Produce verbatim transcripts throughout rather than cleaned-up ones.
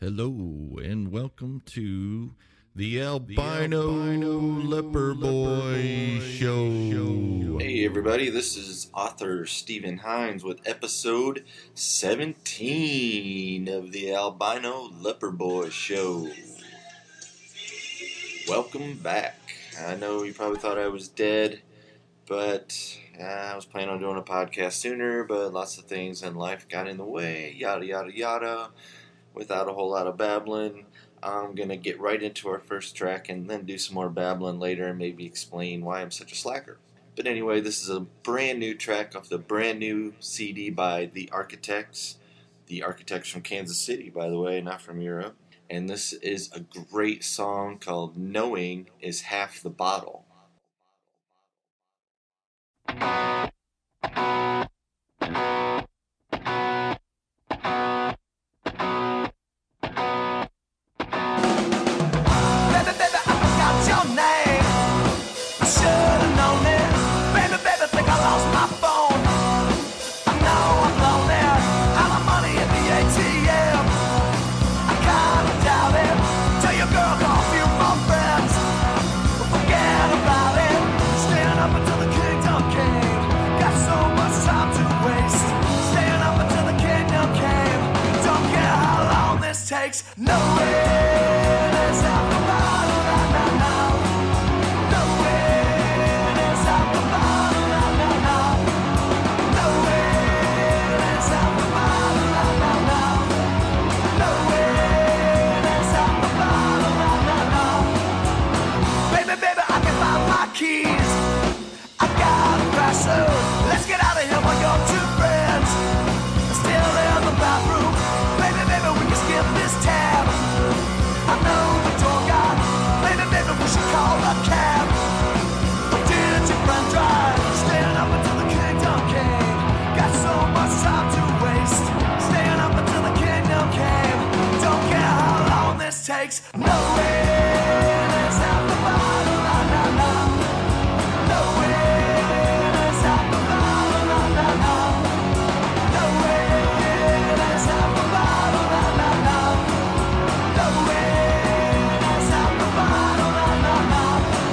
Hello and welcome to the Albino, Albino Leper Boy Show. Hey everybody, this is author Stephen Hines with episode seventeen of the Albino Leper Boy Show. Welcome back. I know you probably thought I was dead, but uh, I was planning on doing a podcast sooner, but lots of things in life got in the way, yada yada yada. Without a whole lot of babbling, I'm going to get right into our first track and then do some more babbling later and maybe explain why I'm such a slacker. But anyway, this is a brand new track off the brand new C D by The Architects. The Architects from Kansas City, by the way, not from Europe. And this is a great song called Knowing is Half the Bottle. Takes no way is out the bottle right now, now. No way is out the bottle right now, now. No way is out the bottle right now, now. No way is out the bottle right now, now. Baby, baby, I can find my keys. I got a crash, so let's get out of here while your two friends are still in the bathroom. Baby, baby, we can skip this tab. I know the tour guide. Baby, baby, we should call a cab. But did your friend drive? Staying up until the kingdom came. Got so much time to waste. Staying up until the kingdom came. Don't care how long this takes. No way is out the bottle, la la la. No way is out the bottle, la la la. No way is out the bottle, la la la. No way is out the bottle, la la la.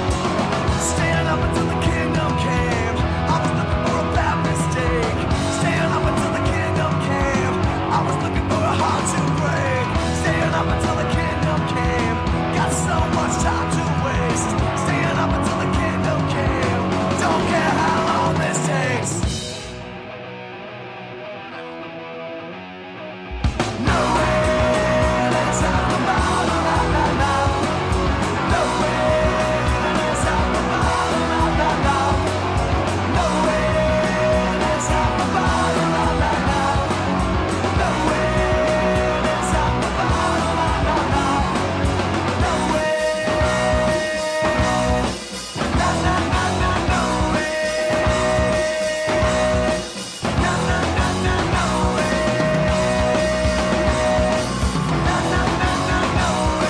Staying up until the kingdom came. I was looking for a bad mistake. Staying up until the kingdom came. I was looking for a heart to break. Staying up until the kingdom came. Got so much time to waste. Staying up until the kingdom came. Don't care how long this takes. No way is out the bottle, la la la. No way is out the bottle, la la la. No way is out the bottle, la la la. No way is out the bottle, la la la. No way. Na na na na, no way. Na na na na, no way. Na na na na, no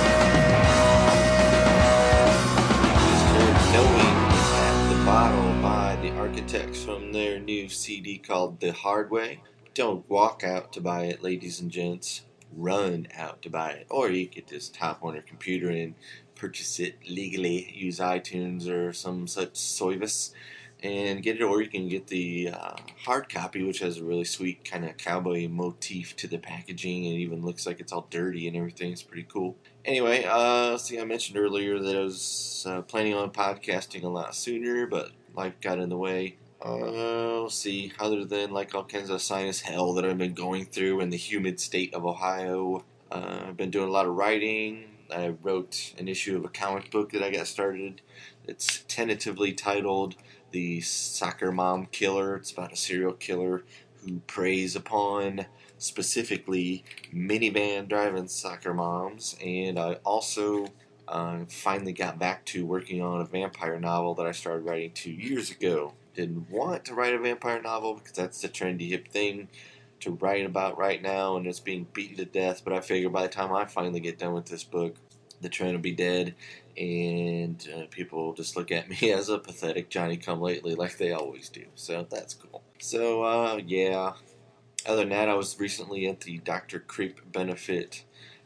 Just heard Knowing is Half the Bottle by The Architects from their new C D called The Hard Way. Don't walk out to buy it, ladies and gents. Run out to buy it. Or you could just hop on your computer and purchase it legally. Use iTunes or some such service and get it. Or you can get the uh, hard copy, which has a really sweet kind of cowboy motif to the packaging. It even looks like it's all dirty and everything. It's pretty cool. Anyway, uh, see, I mentioned earlier that I was uh, planning on podcasting a lot sooner, but life got in the way. Uh, let's see, other than like all kinds of sinus hell that I've been going through in the humid state of Ohio, uh, I've been doing a lot of writing. I wrote an issue of a comic book that I got started. It's tentatively titled The Soccer Mom Killer. It's about a serial killer who preys upon specifically minivan driving soccer moms. And I also uh, finally got back to working on a vampire novel that I started writing two years ago. Didn't want to write a vampire novel because that's the trendy hip thing to write about right now, and it's being beaten to death. But I figure by the time I finally get done with this book, the trend will be dead, and uh, people will just look at me as a pathetic Johnny-come-lately like they always do. So that's cool. So, uh, yeah. Other than that, I was recently at the Doctor Creep benefit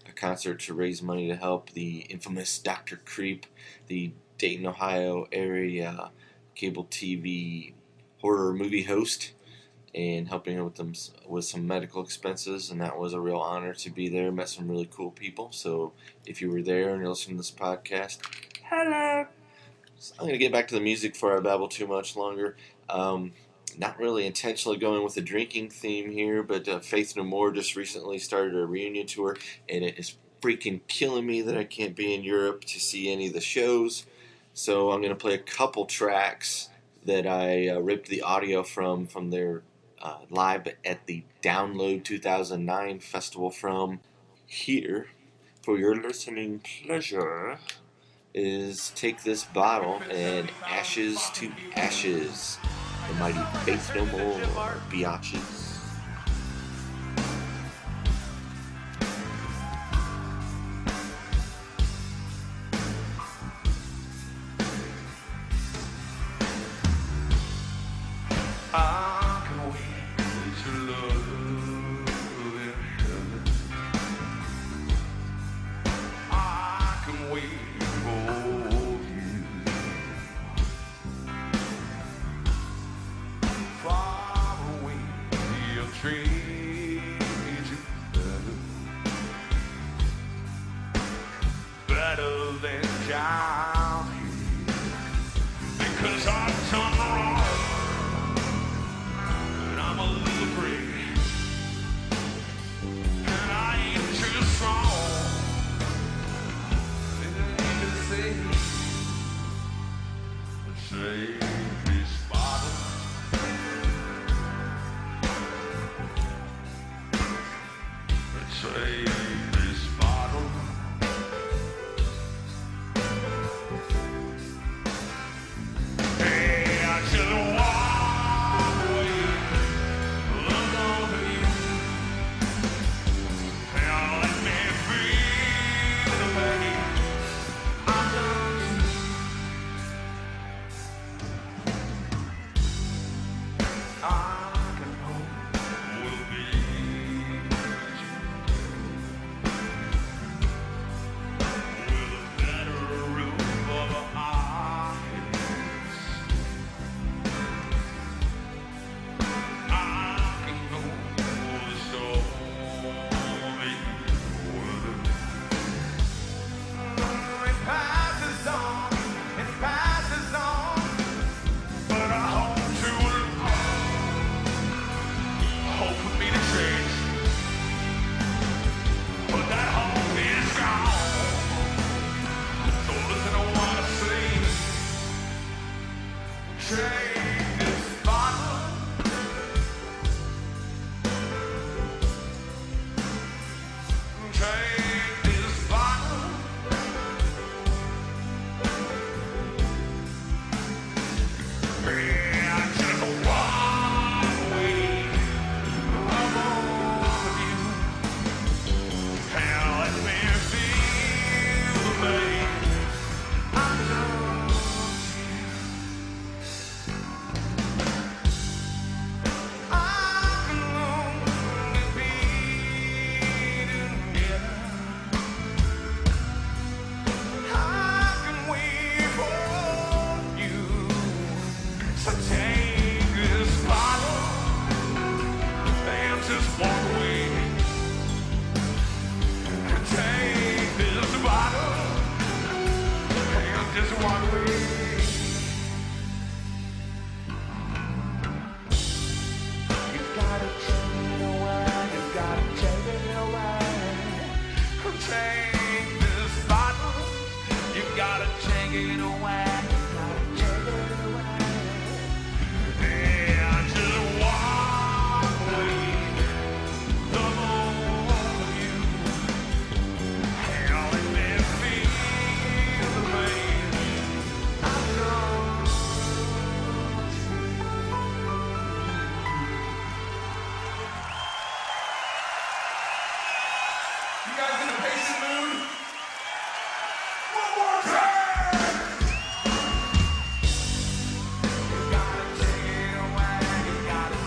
a concert to raise money to help the infamous Doctor Creep, the Dayton, Ohio area cable T V horror movie host, and helping with them with some medical expenses. And that was a real honor to be there. Met some really cool people. So if you were there and you're listening to this podcast, hello. So I'm going to get back to the music before I babble too much longer. Um, not really intentionally going with a drinking theme here, but uh, Faith No More just recently started a reunion tour, and it is freaking killing me that I can't be in Europe to see any of the shows. So I'm going to play a couple tracks that I uh, ripped the audio from from their uh, live at the Download two thousand nine festival from. Here, for your listening pleasure, is Take This Bottle and Ashes to Ashes, the mighty Faith No More biatches. I can wait to love in heaven. I can wait for you. Far away, you'll treat you better, better than down here. Because I've done wrong. I'm a little brick, and I ain't too strong. Didn't even say, say this bottle. Say this bottle. Hey, I just walk.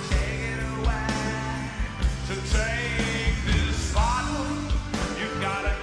To take this bottle, you gotta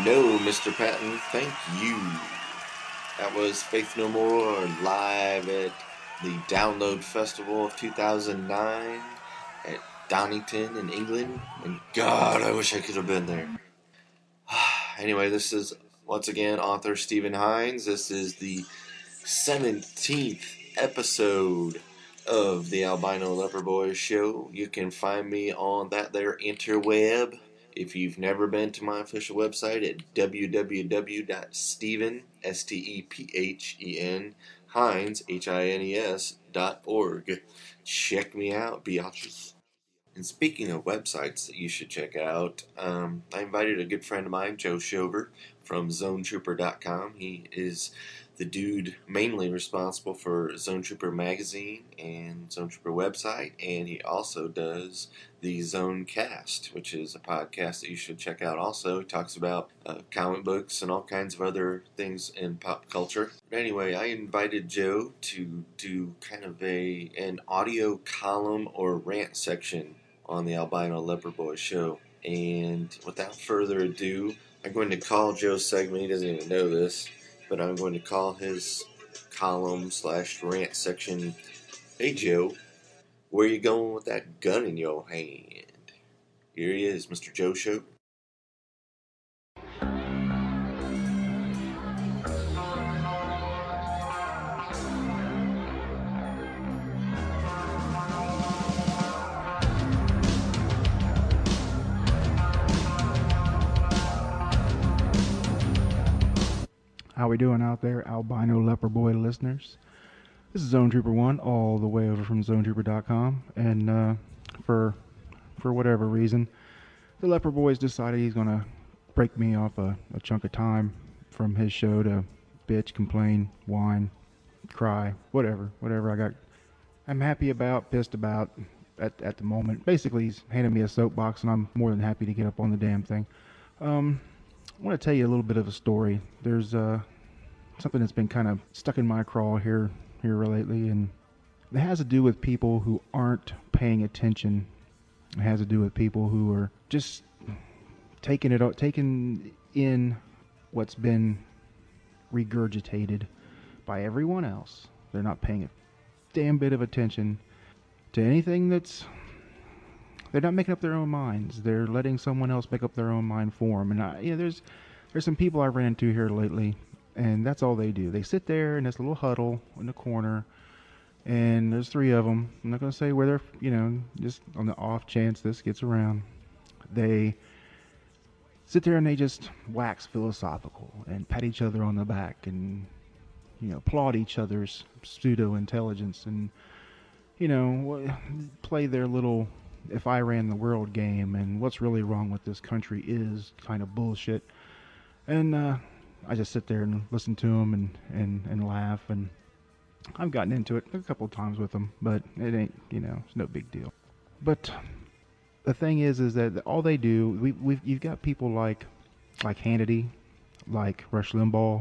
No, Mister Patton, thank you. That was Faith No More live at the Download Festival of two thousand nine at Donington in England. And God, I wish I could have been there. Anyway, this is once again author Stephen Hines. This is the seventeenth episode of the Albino Leper Boys show. You can find me on that there interweb. If you've never been to my official website at w w w dot stephen, S T E P H E N, Hines, H I N E S, dot org. Check me out, biatches. And speaking of websites that you should check out, um, I invited a good friend of mine, Joe Shover, from zone trooper dot com. He is the dude mainly responsible for Zone Trooper magazine and Zone Trooper website, and he also does the Zone Cast, which is a podcast that you should check out also. He talks about uh, comic books and all kinds of other things in pop culture. But anyway, I invited Joe to do kind of a an audio column or rant section on the Albino Leper Boys show. And without further ado, I'm going to call Joe's segment, he doesn't even know this, but I'm going to call his column slash rant section, Hey Joe, where you going with that gun in your hand? Here he is, Mister Joe Show. How we doing out there, Albino Leper Boy listeners? This is Zone Trooper one, all the way over from zone trooper dot com, and uh, for for whatever reason, the Leper Boys decided he's gonna break me off a, a chunk of time from his show to bitch, complain, whine, cry, whatever, whatever I got. I'm happy about, pissed about at at the moment. Basically, he's handed me a soapbox, and I'm more than happy to get up on the damn thing. Um. I want to tell you a little bit of a story. There's uh, something that's been kind of stuck in my craw here here lately, and it has to do with people who aren't paying attention. It has to do with people who are just taking it taking in what's been regurgitated by everyone else. They're not paying a damn bit of attention to anything that's... They're not making up their own minds. They're letting someone else make up their own mind for them. And I, yeah, there's there's some people I ran into here lately, and that's all they do. They sit there in this little huddle in the corner, and there's three of them. I'm not going to say where they're, you know, just on the off chance this gets around. They sit there and they just wax philosophical and pat each other on the back and, you know, applaud each other's pseudo-intelligence and, you know, play their little... if I ran the world game and what's really wrong with this country is kind of bullshit. And uh, I just sit there and listen to them and, and, and laugh. And I've gotten into it a couple of times with them, but it ain't, you know, it's no big deal. But the thing is, is that all they do, we, we've, you've got people like, like Hannity, like Rush Limbaugh,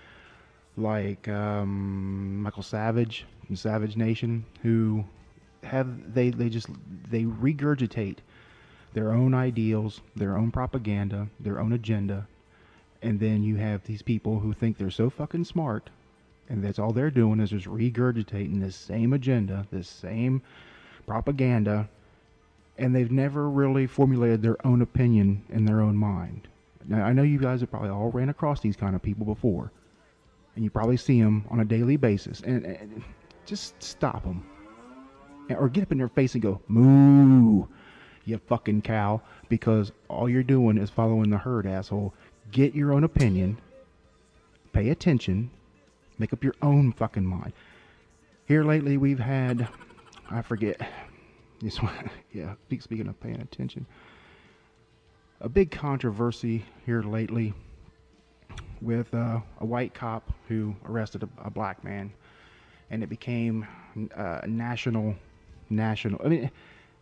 like um, Michael Savage from Savage Nation, who... have they they just they regurgitate their own ideals, their own propaganda, their own agenda, and then you have these people who think they're so fucking smart, and that's all they're doing is just regurgitating this same agenda, this same propaganda, and they've never really formulated their own opinion in their own mind. Now, I know you guys have probably all ran across these kind of people before, and you probably see them on a daily basis, and, and just stop them. Or get up in their face and go, moo, you fucking cow, because all you're doing is following the herd, asshole. Get your own opinion, pay attention, make up your own fucking mind. Here lately we've had, I forget, this one, yeah, speaking of paying attention, a big controversy here lately with uh, a white cop who arrested a, a black man, and it became uh, national... national I mean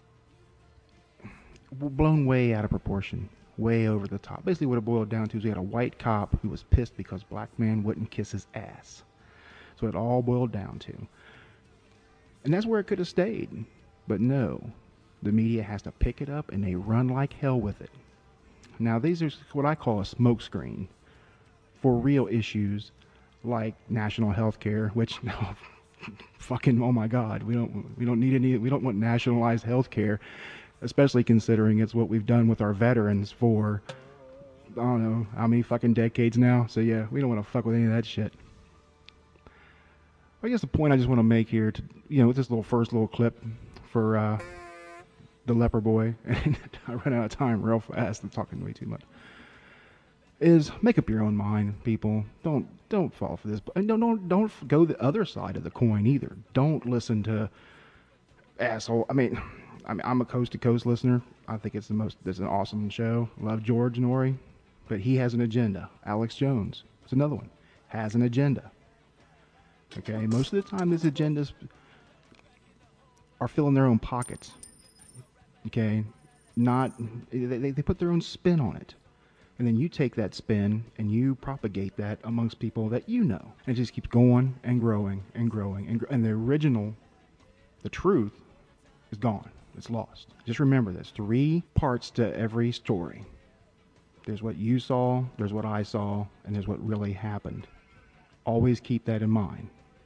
blown way out of proportion, way over the top. Basically what it boiled down to is we had a white cop who was pissed because black man wouldn't kiss his ass. So it all boiled down to, and that's where it could have stayed, but no, the media has to pick it up and they run like hell with it. Now, these are what I call a smokescreen for real issues like national health care, which, no, fucking, oh my God, we don't, we don't need any, we don't want nationalized health care, especially considering it's what we've done with our veterans for, I don't know, how many fucking decades now. So yeah, we don't want to fuck with any of that shit. I guess the point I just want to make here, to, you know, with this little first little clip for uh, the Leper Boy, and I run out of time real fast, I'm talking way too much, is make up your own mind, people. Don't don't fall for this. And don't don't don't go the other side of the coin either. Don't listen to asshole. I mean, I mean, I'm a coast to coast listener. I think it's the most. It's an awesome show. Love George Norrie, but he has an agenda. Alex Jones, it's another one, has an agenda. Okay, most of the time, these agendas are filling their own pockets. Okay, not they they put their own spin on it. And then you take that spin and you propagate that amongst people that you know. And it just keeps going and growing and growing. And, gr- and the original, the truth, is gone. It's lost. Just remember this. Three parts to every story. There's what you saw, there's what I saw, and there's what really happened. Always keep that in mind.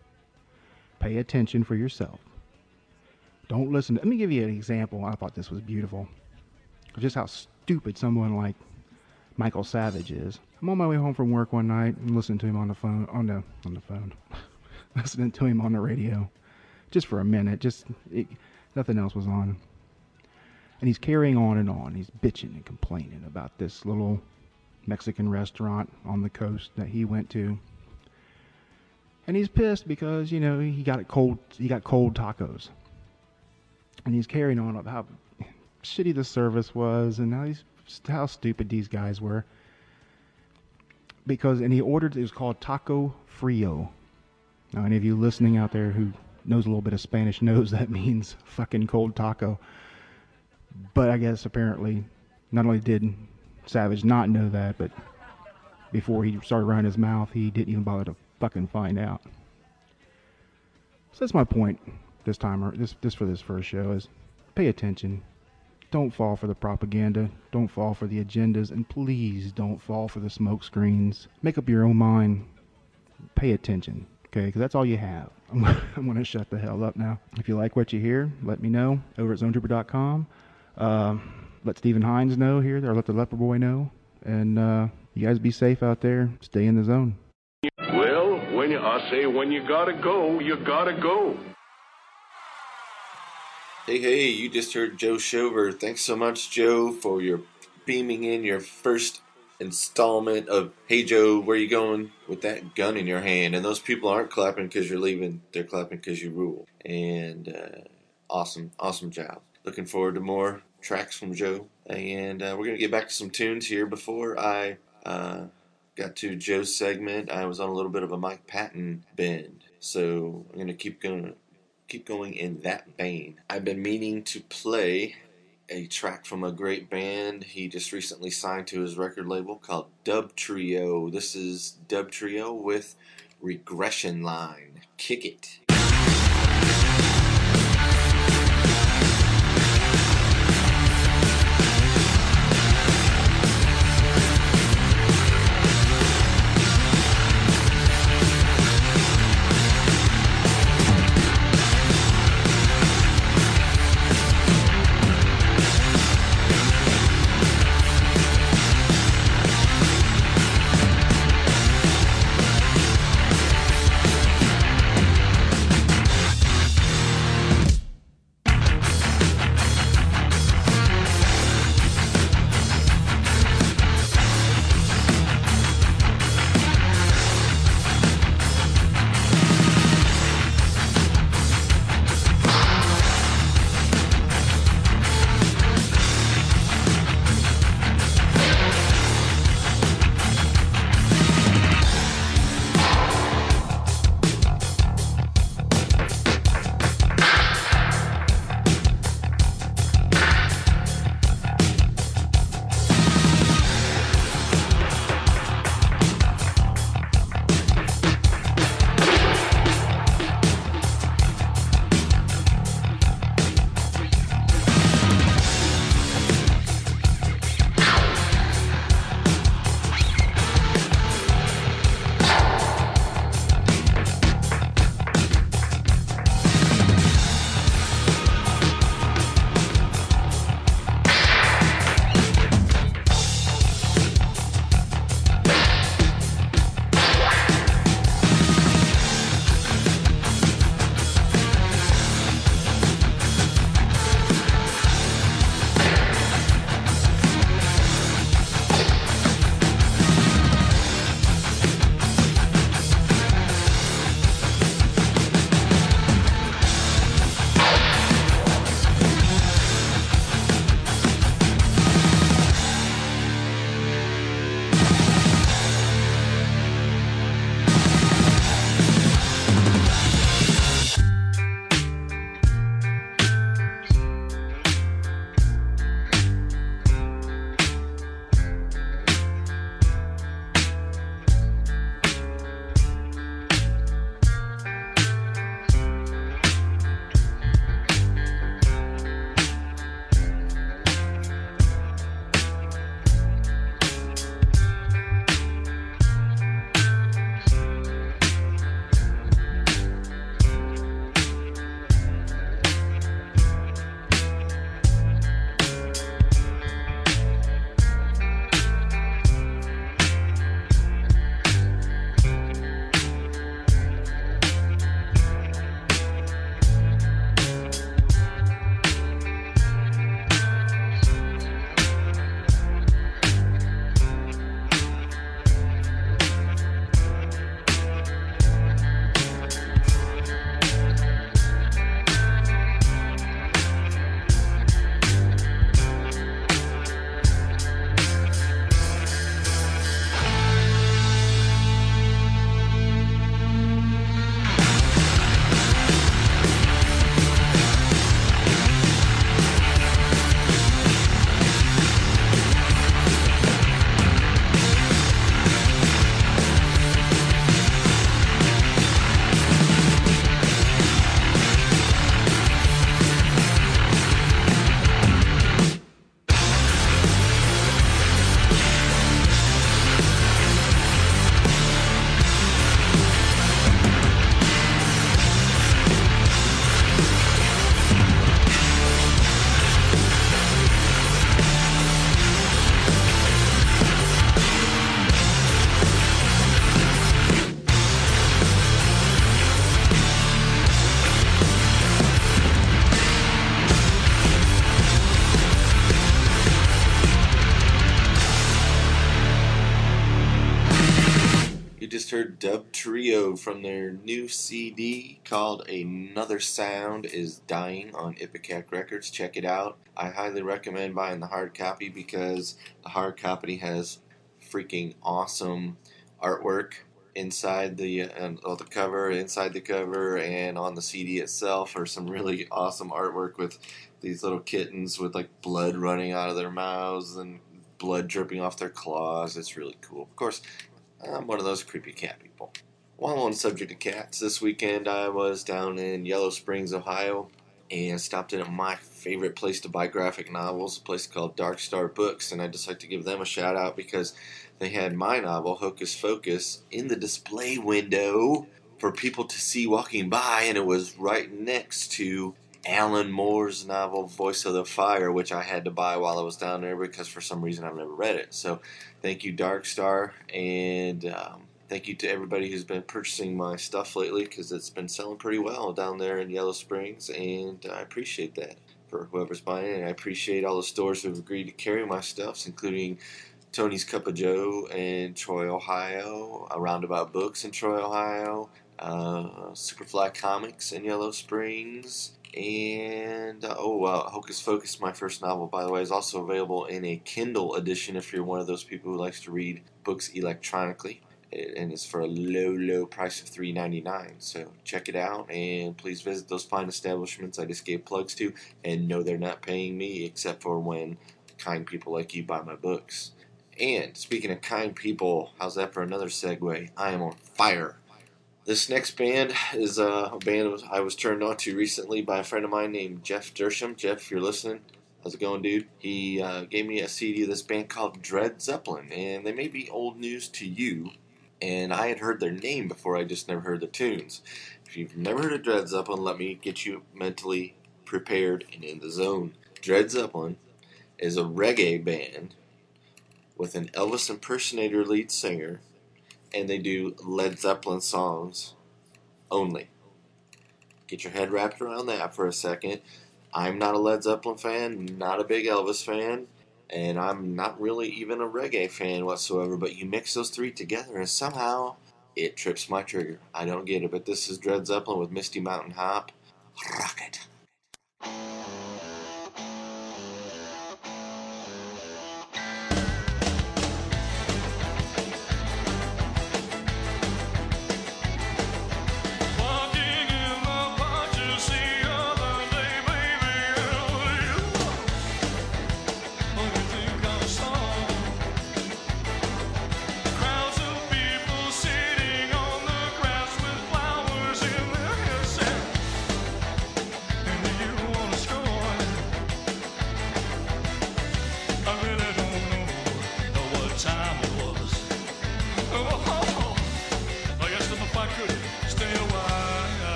Pay attention for yourself. Don't listen. To, let me give you an example. I thought this was beautiful. Of just how stupid someone like Michael Savage is. I'm on my way home from work one night and listening to him on the phone, on the on the phone, listening to him on the radio, just for a minute. Just it, nothing else was on, and he's carrying on and on. He's bitching and complaining about this little Mexican restaurant on the coast that he went to, and he's pissed because you know he got it cold. He got cold tacos, and he's carrying on about how shitty the service was and how he's. How stupid these guys were. Because, and he ordered, it was called Taco Frio. Now, any of you listening out there who knows a little bit of Spanish knows that means fucking cold taco. But I guess apparently, not only did Savage not know that, but before he started running his mouth, he didn't even bother to fucking find out. So that's my point this time, or this, this for this first show, is pay attention. Don't fall for the propaganda. Don't fall for the agendas. And please don't fall for the smoke screens. Make up your own mind. Pay attention. Okay? Because that's all you have. I'm, I'm going to shut the hell up now. If you like what you hear, let me know over at zone trooper dot com. Uh, let Stephen Hines know here, or let the Leper Boy know. And uh, you guys be safe out there. Stay in the zone. Well, when you, I say when you gotta go, you gotta go. Hey, hey, you just heard Joe Shover. Thanks so much, Joe, for your beaming in your first installment of Hey, Joe, where you going with that gun in your hand? And those people aren't clapping because you're leaving. They're clapping because you rule. And uh, awesome, awesome job. Looking forward to more tracks from Joe. And uh, we're going to get back to some tunes here. Before I uh, got to Joe's segment, I was on a little bit of a Mike Patton bend. So I'm going to keep going. Keep going in that vein. I've been meaning to play a track from a great band he just recently signed to his record label called Dub Trio. This is Dub Trio with Regression Line. Kick it. just heard Dub Trio from their new C D called Another Sound is Dying on Ipecac Records. Check it out. I highly recommend buying the hard copy because the hard copy has freaking awesome artwork inside the uh, oh, the cover, inside the cover, and on the C D itself are some really awesome artwork with these little kittens with like blood running out of their mouths and blood dripping off their claws. It's really cool. Of course, I'm one of those creepy cat people. While on the subject of cats, this weekend I was down in Yellow Springs, Ohio, and stopped in at my favorite place to buy graphic novels, a place called Dark Star Books, and I'd just like to give them a shout out because they had my novel, Hocus Focus, in the display window for people to see walking by, and it was right next to Alan Moore's novel, Voice of the Fire, which I had to buy while I was down there because for some reason I've never read it. So thank you, Dark Star, and um, thank you to everybody who's been purchasing my stuff lately because it's been selling pretty well down there in Yellow Springs, and I appreciate that for whoever's buying it. And I appreciate all the stores who have agreed to carry my stuffs, including Tony's Cup of Joe in Troy, Ohio, Roundabout Books in Troy, Ohio, uh, Superfly Comics in Yellow Springs, and uh, oh, uh, Hocus Focus, my first novel, by the way, is also available in a Kindle edition if you're one of those people who likes to read books electronically, and it's for a low, low price of three dollars and ninety-nine cents. So check it out, and please visit those fine establishments I just gave plugs to, and no, they're not paying me except for when kind people like you buy my books. And speaking of kind people, how's that for another segue? I am on fire. This next band is uh, a band I was turned on to recently by a friend of mine named Jeff Dersham. Jeff, if you're listening, how's it going, dude? He uh, gave me a C D of this band called Dread Zeppelin, and they may be old news to you, and I had heard their name before, I just never heard the tunes. If you've never heard of Dread Zeppelin, let me get you mentally prepared and in the zone. Dread Zeppelin is a reggae band with an Elvis impersonator lead singer, and they do Led Zeppelin songs only. Get your head wrapped around that for a second. I'm not a Led Zeppelin fan, not a big Elvis fan, and I'm not really even a reggae fan whatsoever, but you mix those three together and somehow it trips my trigger. I don't get it, but this is Dread Zeppelin with Misty Mountain Hop. Rock it.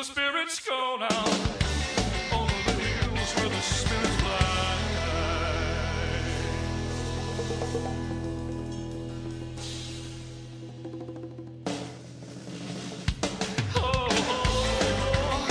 spirits go now. Over the hills where the spirits fly. Oh, oh,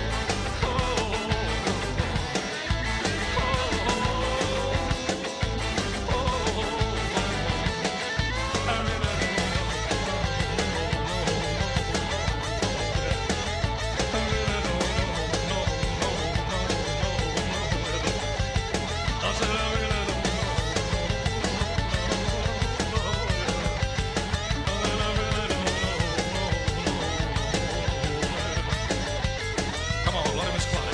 come on, let him explain.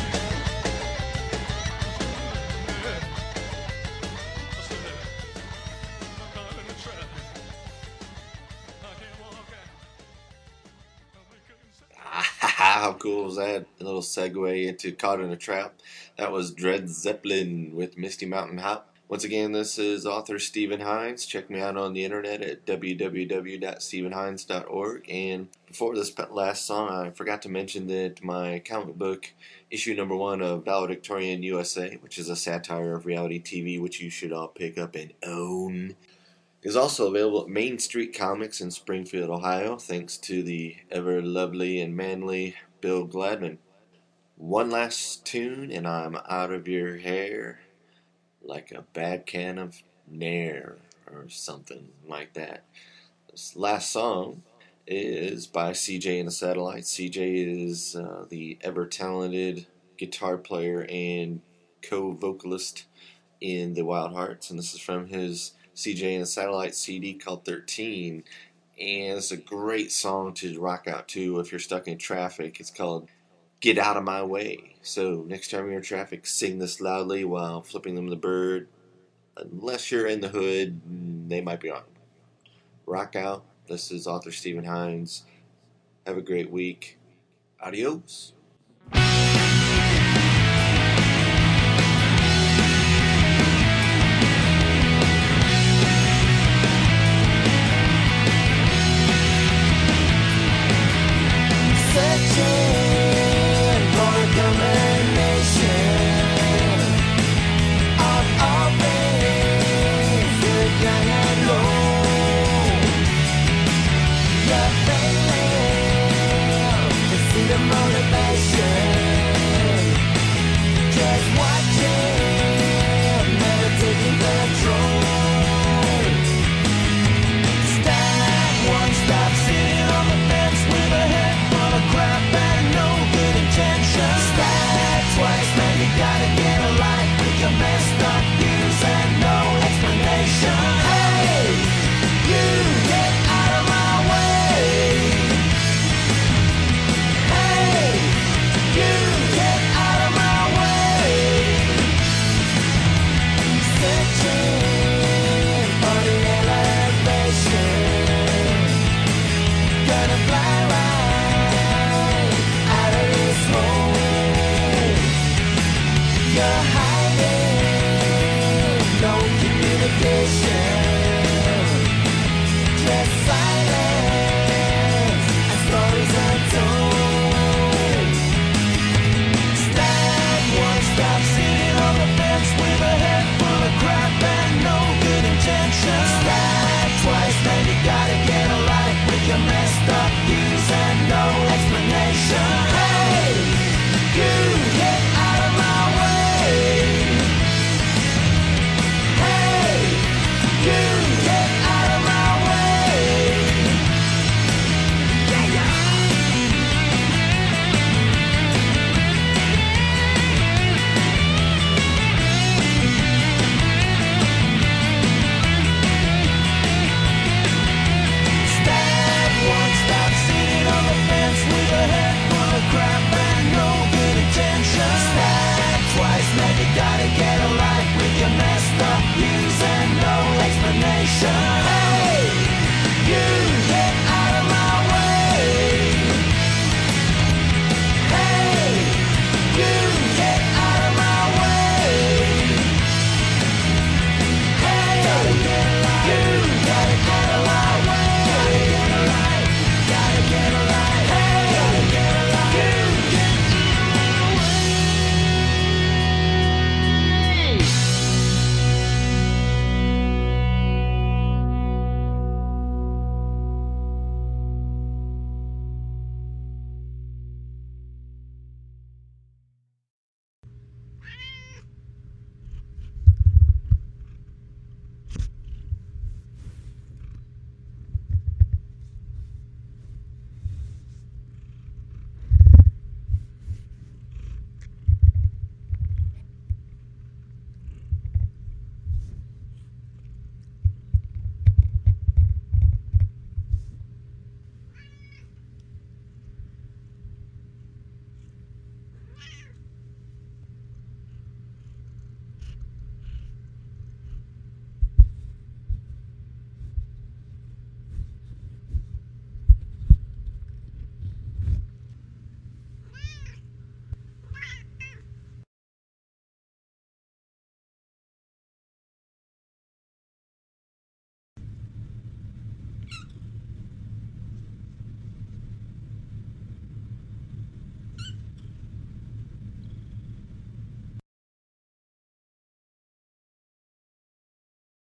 How cool was that? A little segue into Caught in a Trap. That was Dred Zeppelin with Misty Mountain Hop. Once again, this is author Stephen Hines. Check me out on the internet at w w w dot stephen hines dot org. And before this last song, I forgot to mention that my comic book, issue number one of Valedictorian U S A, which is a satire of reality T V, which you should all pick up and own, is also available at Main Street Comics in Springfield, Ohio, thanks to the ever lovely and manly Bill Gladman. One last tune, and I'm out of your hair like a bad can of Nair, or something like that. This last song is by C J and the Satellites. C J is uh, the ever-talented guitar player and co-vocalist in the Wild Hearts, and this is from his C J and the Satellite C D called thirteen, and it's a great song to rock out to if you're stuck in traffic. It's called Get Out of My Way. So next time you're in traffic, sing this loudly while flipping them the bird. Unless you're in the hood, they might be on. Rock out. This is author Stephen Hines. Have a great week. Adios.